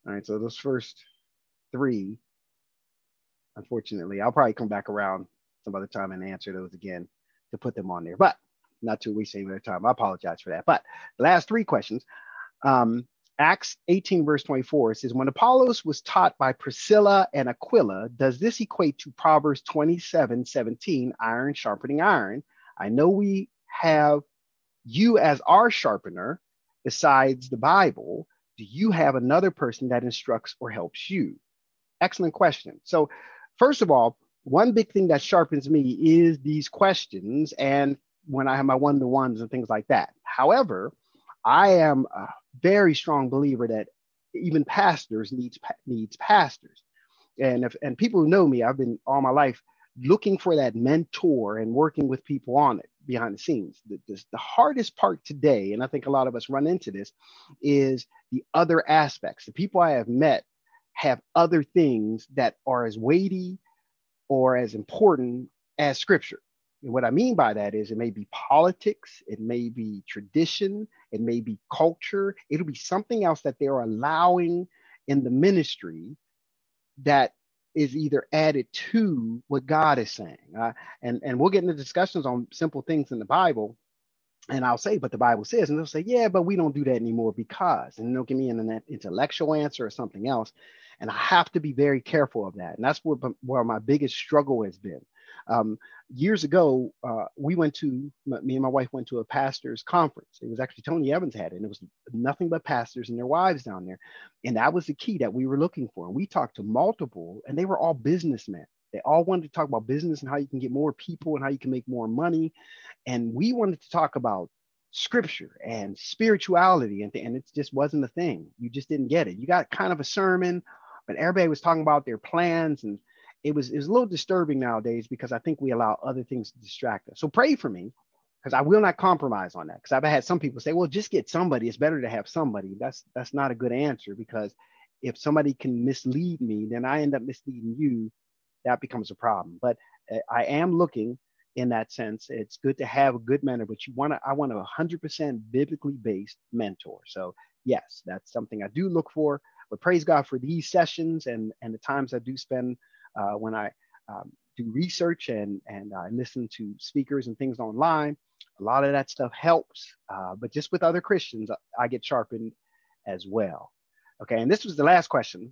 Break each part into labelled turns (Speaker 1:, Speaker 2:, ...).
Speaker 1: All right, so those first three, unfortunately, I'll probably come back around some other time and answer those again to put them on there, but not to waste any other time. I apologize for that. But the last three questions, um, Acts 18, verse 24, it says, when Apollos was taught by Priscilla and Aquila, does this equate to Proverbs 27:17, iron sharpening iron? I know we have you as our sharpener besides the Bible. Do you have another person that instructs or helps you? Excellent question. So, first of all, one big thing that sharpens me is these questions and when I have my one-to-ones and things like that. However, I am a very strong believer that even pastors needs pastors. And people who know me, I've been all my life looking for that mentor and working with people on it behind the scenes. The hardest part today, and I think a lot of us run into this, is the other aspects. The people I have met have other things that are as weighty or as important as scripture. And what I mean by that is it may be politics, it may be tradition, it may be culture, it'll be something else that they're allowing in the ministry that is either added to what God is saying. And we'll get into discussions on simple things in the Bible. And I'll say, but the Bible says, and they'll say, yeah, but we don't do that anymore because, and they'll give me an intellectual answer or something else. And I have to be very careful of that. And that's where my biggest struggle has been. Years ago, me and my wife went to a pastor's conference. It was actually Tony Evans had it, and it was nothing but pastors and their wives down there. And that was the key that we were looking for. And we talked to multiple, and they were all businessmen. They all wanted to talk about business and how you can get more people and how you can make more money. And we wanted to talk about scripture and spirituality, and it just wasn't a thing. You just didn't get it. You got kind of a sermon, but everybody was talking about their plans, and it was a little disturbing nowadays because I think we allow other things to distract us. So pray for me because I will not compromise on that. Because I've had some people say, well, just get somebody. It's better to have somebody. That's not a good answer, because if somebody can mislead me, then I end up misleading you. That becomes a problem. But I am looking in that sense. It's good to have a good mentor, but I want a 100% biblically based mentor. So yes, that's something I do look for. But praise God for these sessions and the times I do spend when I do research and I listen to speakers and things online. A lot of that stuff helps, but just with other Christians, I get sharpened as well. Okay, and this was the last question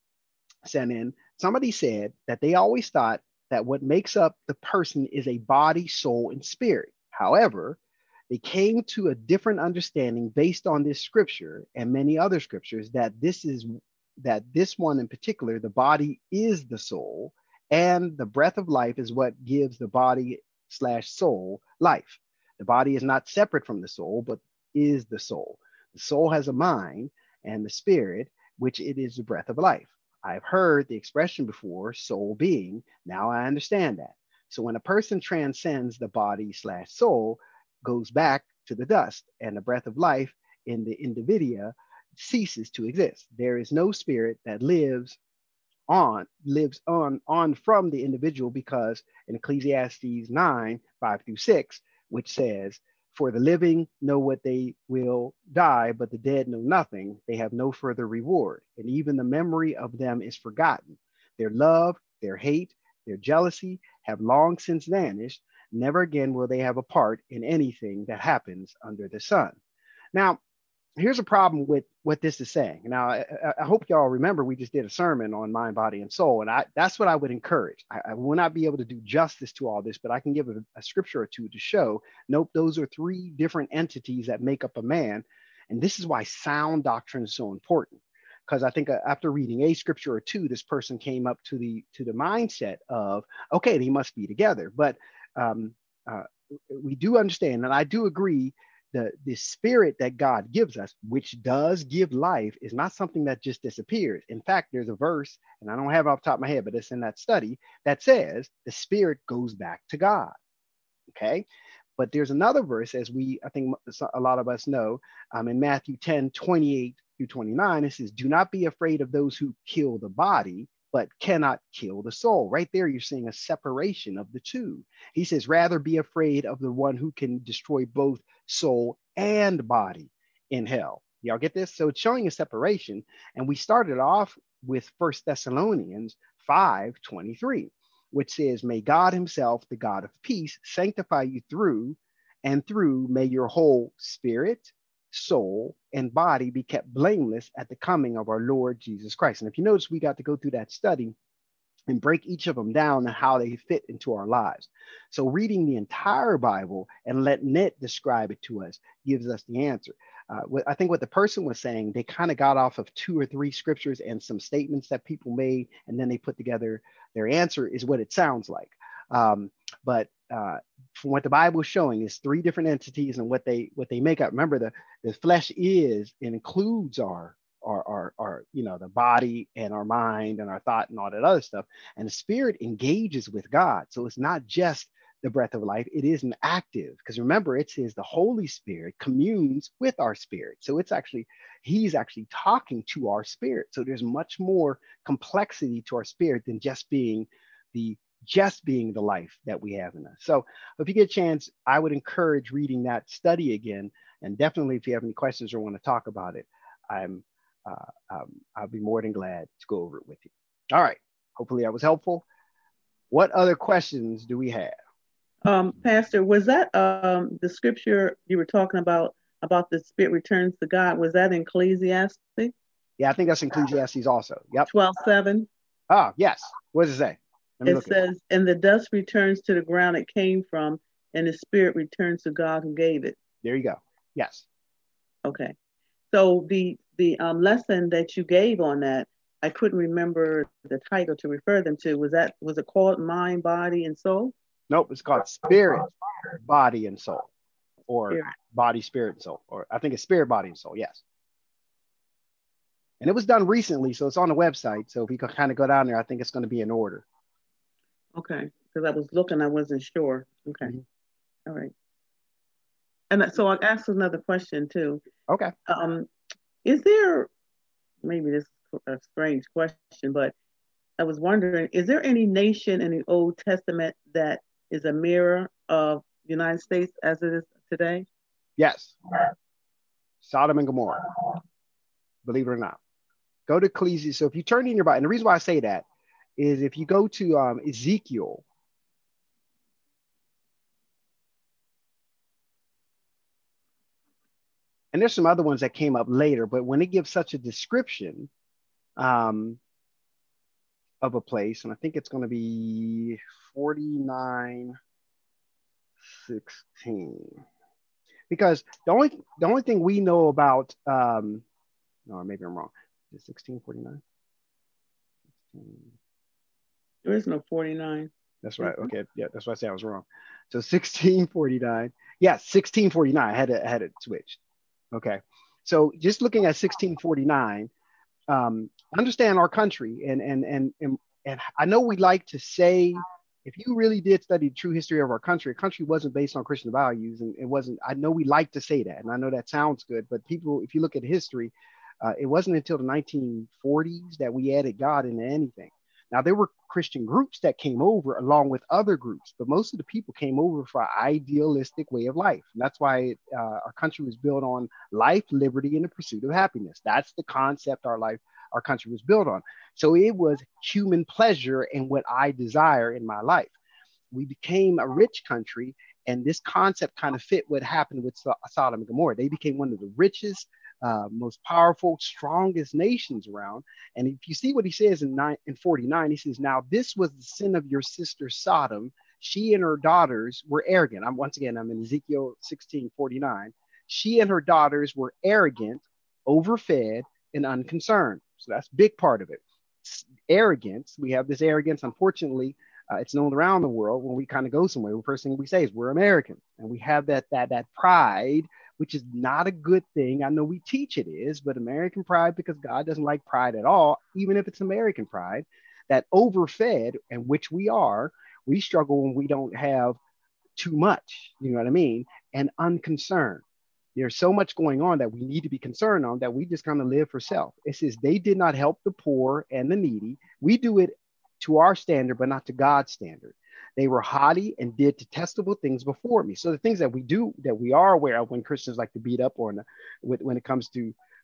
Speaker 1: sent in. Somebody said that they always thought that what makes up the person is a body, soul, and spirit. However, they came to a different understanding based on this scripture and many other scriptures that this one in particular, the body is the soul, and the breath of life is what gives the body/soul life. The body is not separate from the soul, but is the soul. The soul has a mind, and the spirit, which it is the breath of life. I've heard the expression before, soul being. Now I understand that. So when a person transcends the body/soul, goes back to the dust, and the breath of life in the individual ceases to exist. There is no spirit that lives on from the individual, because in Ecclesiastes 9:5-6, which says, for the living know what they will die, but the dead know nothing. They have no further reward, and even the memory of them is forgotten. Their love, their hate, their jealousy have long since vanished. Never again will they have a part in anything that happens under the sun. Now, here's a problem with what this is saying. Now, I hope y'all remember we just did a sermon on mind, body, and soul, and that's what I would encourage. I will not be able to do justice to all this, but I can give a scripture or two to show, nope, those are three different entities that make up a man, and this is why sound doctrine is so important. Because I think after reading a scripture or two, this person came up to the mindset of, okay, they must be together. But we do understand, and I do agree, the spirit that God gives us, which does give life, is not something that just disappears. In fact, there's a verse, and I don't have it off the top of my head, but it's in that study, that says the spirit goes back to God. Okay. But there's another verse, I think a lot of us know, in Matthew 10:28-29, it says, do not be afraid of those who kill the body, but cannot kill the soul. Right there, you're seeing a separation of the two. He says, rather be afraid of the one who can destroy both soul and body in hell. Y'all get this? So it's showing a separation. And we started off with 1 Thessalonians 5:23, which says, may God himself, the God of peace, sanctify you through and through may your whole spirit, soul, and body be kept blameless at the coming of our Lord Jesus Christ. And if you notice, we got to go through that study and break each of them down and how they fit into our lives. So reading the entire Bible and letting it describe it to us gives us the answer. I think what the person was saying, they kind of got off of 2 or 3 scriptures and some statements that people made, and then they put together their answer is what it sounds like. But from what the Bible is showing is 3 different entities and what they make up. Remember, the flesh is and includes our the body and our mind and our thought and all that other stuff. And the spirit engages with God. So it's not just the breath of life. It is an active, because remember, it says the Holy Spirit communes with our spirit. So he's actually talking to our spirit. So there's much more complexity to our spirit than just being the life that we have in us. So if you get a chance, I would encourage reading that study again. And definitely if you have any questions or want to talk about it, I'll be more than glad to go over it with you. All right. Hopefully that was helpful. What other questions do we have?
Speaker 2: Pastor, was that the scripture you were talking about the spirit returns to God? Was that in Ecclesiastes?
Speaker 1: Yeah, I think that's in Ecclesiastes also. Yep.
Speaker 2: 12:7.
Speaker 1: Ah, yes. What does it say?
Speaker 2: It says, and the dust returns to the ground it came from, and the spirit returns to God who gave it.
Speaker 1: There you go. Yes.
Speaker 2: Okay. So the lesson that you gave on that, I couldn't remember the title to refer them to. Was it called Mind, Body, and Soul?
Speaker 1: Nope, it's called Spirit, Body, and Soul, or
Speaker 2: Spirit.
Speaker 1: Body, Spirit, and Soul, or I think it's Spirit, Body, and Soul. Yes. And it was done recently, so it's on the website. So if you could kind of go down there, I think it's going to be in order.
Speaker 2: Okay, because I was looking, I wasn't sure. Okay. Mm-hmm. All right. And so I'll ask another question too.
Speaker 1: Okay.
Speaker 2: Is there, maybe this is a strange question, but I was wondering, is there any nation in the Old Testament that is a mirror of the United States as it is today?
Speaker 1: Yes. Sodom and Gomorrah. Believe it or not. Go to Ecclesiastes. So if you turn in your Bible, and the reason why I say that is if you go to Ezekiel, and there's some other ones that came up later, but when it gives such a description of a place, and I think it's going to be 49:16, because the only thing we know about, no, maybe I'm wrong. Is it 16:49?
Speaker 2: There is no 49.
Speaker 1: That's right. Okay. Yeah, that's why I said I was wrong. So 16:49. Yeah, 16:49. I had it switched. Okay. So just looking at 16:49, understand our country, and I know we like to say, if you really did study the true history of our country wasn't based on Christian values, and it wasn't. I know we like to say that, and I know that sounds good, but people, if you look at history, it wasn't until the 1940s that we added God into anything. Now, there were Christian groups that came over along with other groups, but most of the people came over for an idealistic way of life. And that's why our country was built on life, liberty, and the pursuit of happiness. That's the concept our country was built on. So it was human pleasure and what I desire in my life. We became a rich country, and this concept kind of fit what happened with Sodom and Gomorrah. They became one of the richest, most powerful, strongest nations around. And if you see what he says in 49, he says, now this was the sin of your sister Sodom. She and her daughters were arrogant. I'm in Ezekiel 16:49. She and her daughters were arrogant, overfed, and unconcerned. So that's a big part of it. Arrogance. We have this arrogance, unfortunately. It's known around the world when we kind of go somewhere. The first thing we say is we're American, and we have that pride, which is not a good thing. I know we teach it is, but American pride, because God doesn't like pride at all, even if it's American pride, that overfed, and which we are, we struggle when we don't have too much, you know what I mean? And unconcerned. There's so much going on that we need to be concerned on that we just kind of live for self. It says they did not help the poor and the needy. We do it to our standard, but not to God's standard. They were haughty and did detestable things before me. So the things that we do, that we are aware of when Christians like to beat up on, when it comes to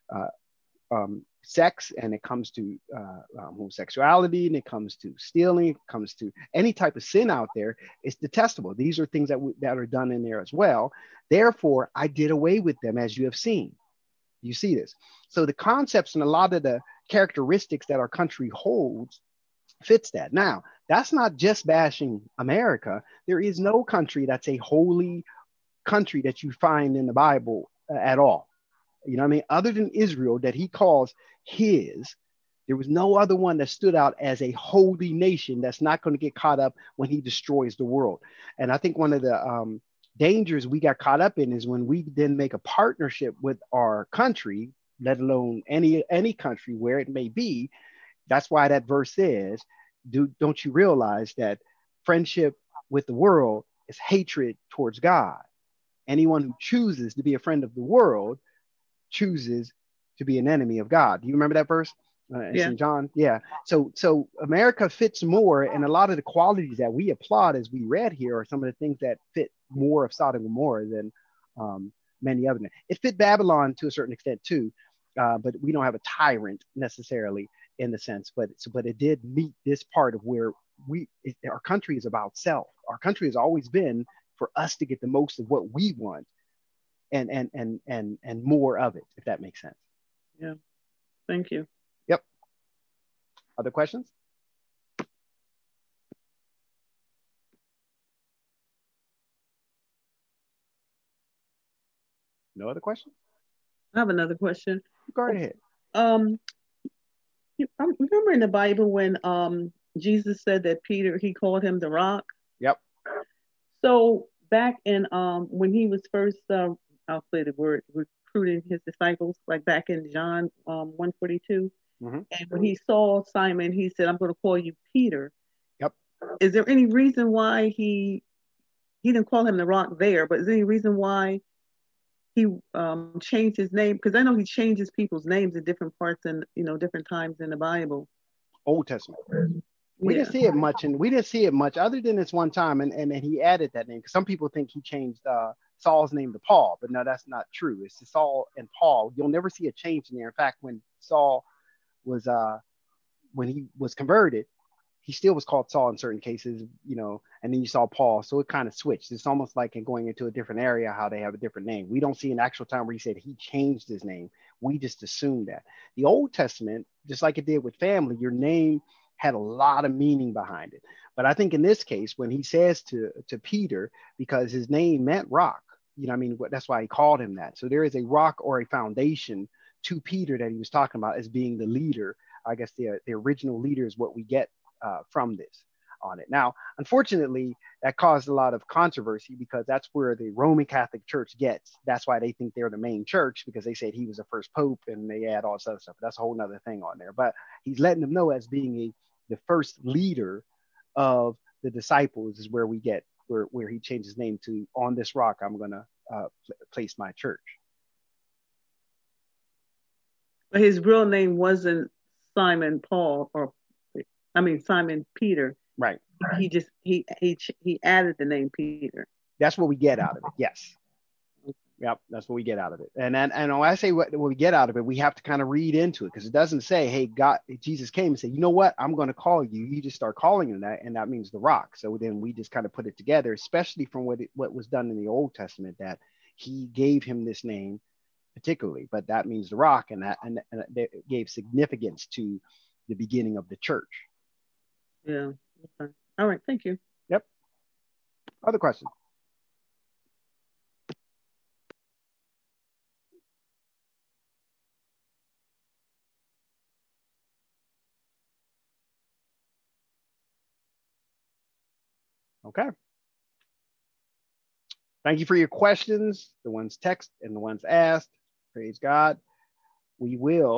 Speaker 1: sex, and it comes to homosexuality, and it comes to stealing, it comes to any type of sin out there, it's detestable. These are things that are done in there as well. Therefore, I did away with them, as you have seen. You see this. So the concepts and a lot of the characteristics that our country holds fits that. Now, that's not just bashing America. There is no country that's a holy country that you find in the Bible at all. You know what I mean? Other than Israel, that he calls his, there was no other one that stood out as a holy nation that's not going to get caught up when he destroys the world. And I think one of the dangers we got caught up in is when we then make a partnership with our country, let alone any country where it may be. That's why that verse says, don't you realize that friendship with the world is hatred towards God? Anyone who chooses to be a friend of the world chooses to be an enemy of God. Do you remember that verse?
Speaker 2: Yeah.
Speaker 1: St. John? Yeah. So America fits more, and a lot of the qualities that we applaud as we read here are some of the things that fit more of Sodom and Gomorrah than many other. It fit Babylon to a certain extent too, but we don't have a tyrant necessarily in the sense, but it did meet this part of where our country is about self. Our country has always been for us to get the most of what we want and more of it, if that makes sense.
Speaker 2: Yeah. Thank you.
Speaker 1: Yep. Other questions? No other questions?
Speaker 2: I have another question.
Speaker 1: Go right ahead.
Speaker 2: I remember in the Bible when Jesus said that Peter, he called him the rock.
Speaker 1: Yep.
Speaker 2: So back in when he was first, I'll say the word, recruiting his disciples, like back in John 1:42, and when he saw Simon, he said, "I'm going to call you Peter."
Speaker 1: Yep.
Speaker 2: Is there any reason why he didn't call him the rock there? But is there any reason why he changed his name? Because I know he changes people's names in different parts and different times in the Bible.
Speaker 1: Old Testament. We didn't see it much, and we didn't see it much other than this one time, and he added that name because some people think he changed Saul's name to Paul, but no, that's not true. It's Saul and Paul. You'll never see a change in there. In fact, when Saul was when he was converted, he still was called Saul in certain cases, and then you saw Paul. So it kind of switched. It's almost like in going into a different area, how they have a different name. We don't see an actual time where he said he changed his name. We just assume that. The Old Testament, just like it did with family, your name had a lot of meaning behind it. But I think in this case, when he says to Peter, because his name meant rock, that's why he called him that. So there is a rock or a foundation to Peter that he was talking about as being the leader. I guess the original leader is what we get from this on it. Now, unfortunately, that caused a lot of controversy because that's where the Roman Catholic Church gets. That's why they think they're the main church, because they said he was the first pope and they add all this other stuff. That's a whole nother thing on there. But he's letting them know as being the first leader of the disciples is where we get where he changed his name to, on this rock I'm going to place my church.
Speaker 2: But his real name wasn't Simon Paul, Simon Peter.
Speaker 1: Right.
Speaker 2: He added the name Peter.
Speaker 1: That's what we get out of it. Yes. Yep, that's what we get out of it. And when I say what we get out of it, we have to kind of read into it, because it doesn't say, hey, Jesus came and said, you know what, I'm going to call you. You just start calling him that, and that means the rock. So then we just kind of put it together, especially from what was done in the Old Testament, that he gave him this name particularly, but that means the rock, and that gave significance to the beginning of the church.
Speaker 2: Yeah. Okay. All right. Thank you.
Speaker 1: Yep. Other questions? Okay. Thank you for your questions, the ones text and the ones asked. Praise God. We will